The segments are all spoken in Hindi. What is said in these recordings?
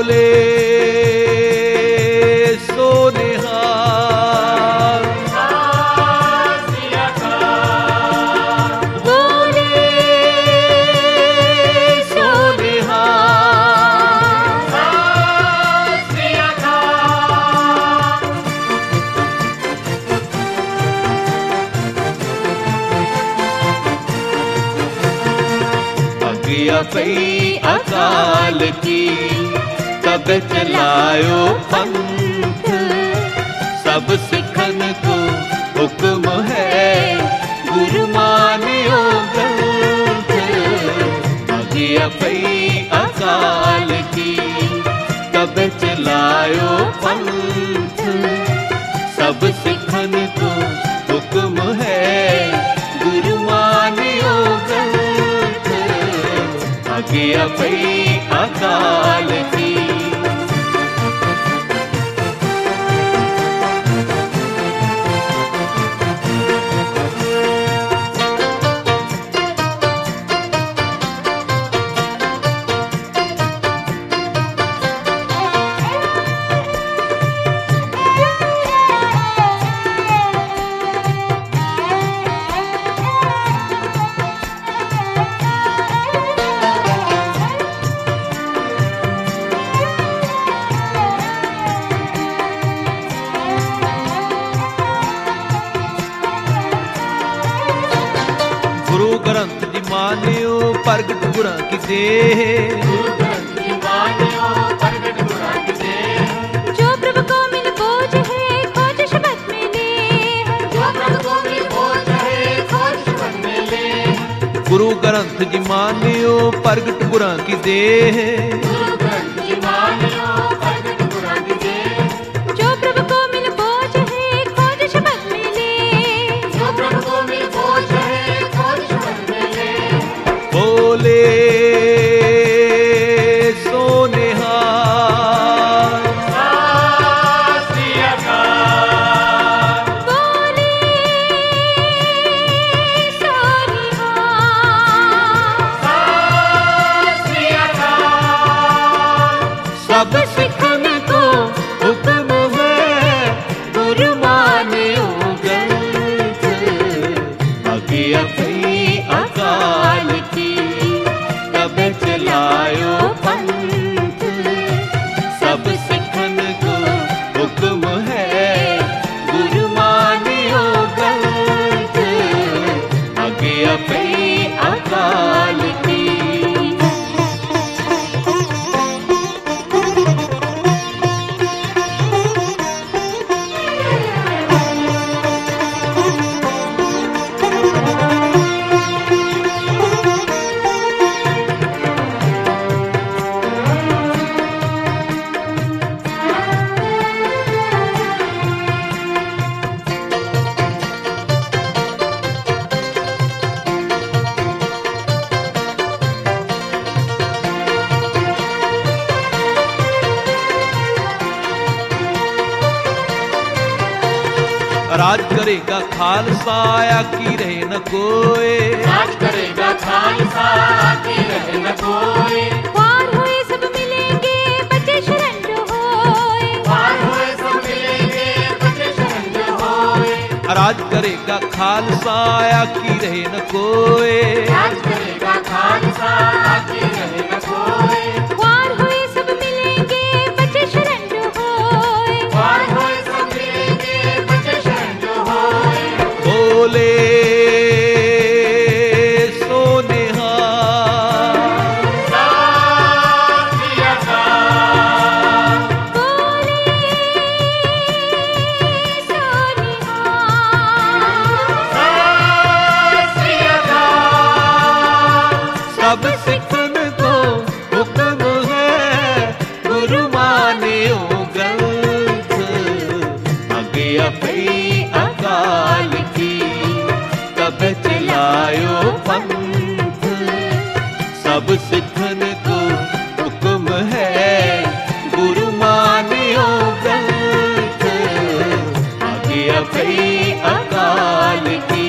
बोले सो निहाल। बोले सो निहाल। अगिया पई अकाल की तब चलायो पंथ, सब सिखन को हुक्म है गुरु मानियो ग्रंथ। अगिया पई अकाल की तब चलायो पंथ, सब सिखन को हुक्म है गुरु मानियो ग्रंथ। अगिया पई अकाल की गुरु ग्रंथ जी मानियो प्रगट गुरां की देह। जो प्रभु को मिल बोझ है खोज शब्द में ले। जो प्रभु को मिल बोझ है खोज शब्द में ले। गुरु ग्रंथ जी मानियो प्रगट गुरां की देह। गुरु ग्रंथ जी मानियो प्रगट गुरां की देह। जो प्रभु को मिल बोझ है खोज शब्द में ले। जो प्रभु को मिल बोझ है खोज शब्द में ले। बोले सो निहाल। बोले सो निहाल। सब सिखन को हुक्म है गुरु मानियो ग्रंथ। अगिया पई अकाल की तब चलायो पंथ, सब सिखन को हुक्म है गुरु मानियो ग्रंथ। अगिया पई अकाल की राज करेगा खालसा की रहे न कोई। राज करेगा खालसा की रहे न कोई। पार हुए सब मिलेंगे बचे शरण जो होए। पार हुए सब मिलेंगे बचे शरण जो होए। राज करेगा खालसा की रहे न कोई। राज करेगा खालसा की रहे न कोई। पार हुए सब मिलेंगे बचे शरण जो होए। पार हुए सब मिलेंगे बचे शरण जो होए। बोले सो निहाल। बोले सो निहाल। सब सिखन को हुक्म है गुरु मानियो ग्रंथ। अगिया पई अकाल की तब चलायो पंथ, सब सिखन को हुक्म है गुरु मानियो ग्रंथ। अगिया पई अकाल की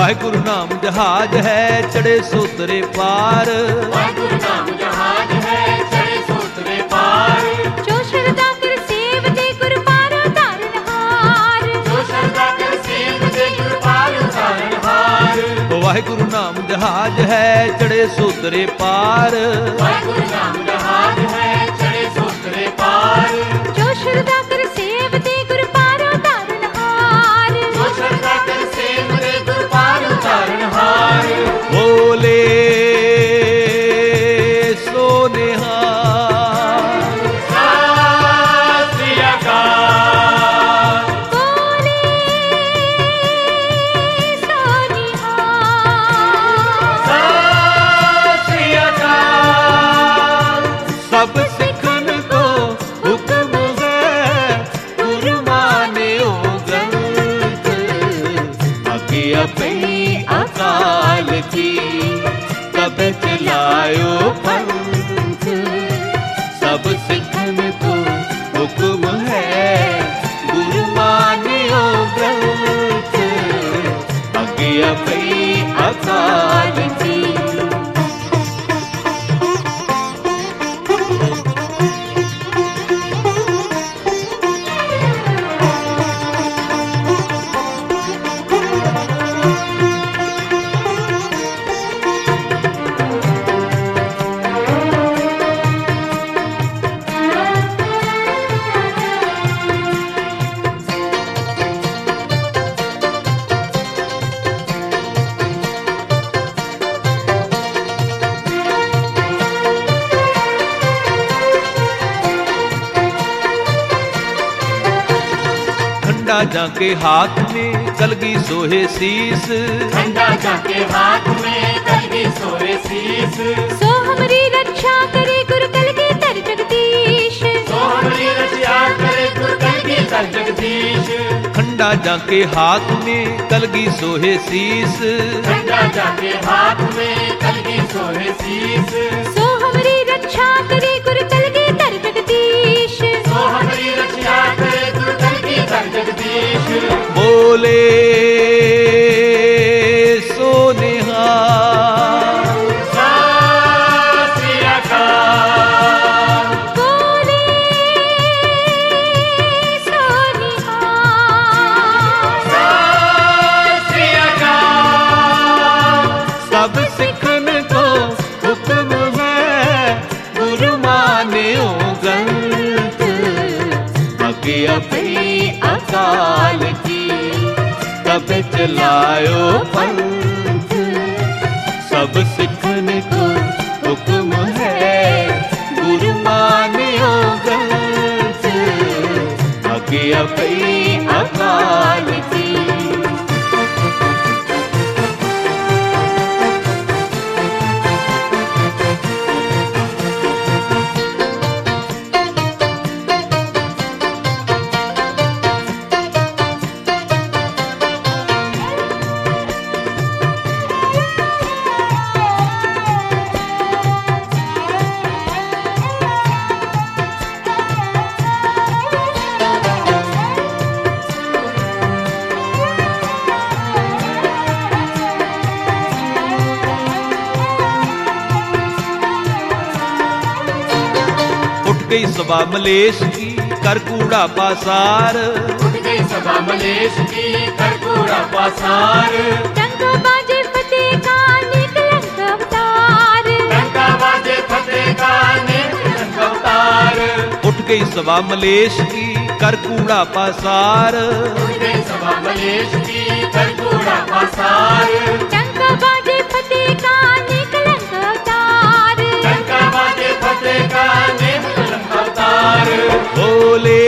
वाहिगुरु नाम जहाज है चढ़े सोतरे पार, वाहिगुरु नाम जहाज है चढ़े सोतरे पार। जो शरदा कर सेव दे गुर पार उतारनहार, जो शरदा कर सेव दे गुर पार उतारनहार। वाहिगुरु नाम जहाज है चढ़े सोतरे पार, वाहिगुरु नाम जहाज है चढ़े सोतरे पार। जो शरदा कर सेव दे गुर पार उतारनहार, जो शरदा कर सेव दे गुर पार उतारनहार। बोले सोनेहार सत श्री अकाल, बोले सोनिहार सत श्री अकाल। सब सिखन को हुक्म है गुरु मान्यो ग्रंथ, आज्ञा पई अकाल की कब चलायो पंथ। सब सिखन को हुक्म है गुरु मान्यो ग्रंथ, आज्ञा पई अकाल की। खंडा जाके हाथ में कलगी सोहे शीस, खंडा जाके हाथ में कलगी सोहे शीस। सो हमारी रक्षा करे गुर कलगी तर जगदीश, सो हमारी रक्षा करे गुर कलगी तर जगदीश। खंडा जाके हाथ में कलगी सोहे शीस, खंडा जाके हाथ में कलगी सोहे शीस। सो हमारी रक्षा करे गुर कलगी तर जगदीश, सो हमारी रक्षा करे गुर कलगी तर जगदीश। बोले सोनेहार सत श्री अकाल, बोले सोनिहार सत श्री अकाल। सब सिखन को हुक्म है गुरु मान्यो ग्रंथ, आज्ञा पई अकाल की कब चलायो पंथ। सब सिखन को हुक्म है गुरु मान्यो ग्रंथ, आज्ञा पई अकाल की। गई सभा मलेश की कर कूड़ा पासार, उठ गई सभा मलेश की कर कूड़ा पासार। डंका बाजे फतेह का निकलंग अवतार, डंका बाजे फतेह का निकलंग अवतार। उठ गई सभा मलेश की कर कूड़ा पासार, उठ गई सभा मलेश की कर कूड़ा पासार। डंका बाजे फतेह का निकलंग अवतार, डंका बाजे फतेह का निकलंग अवतार। बोले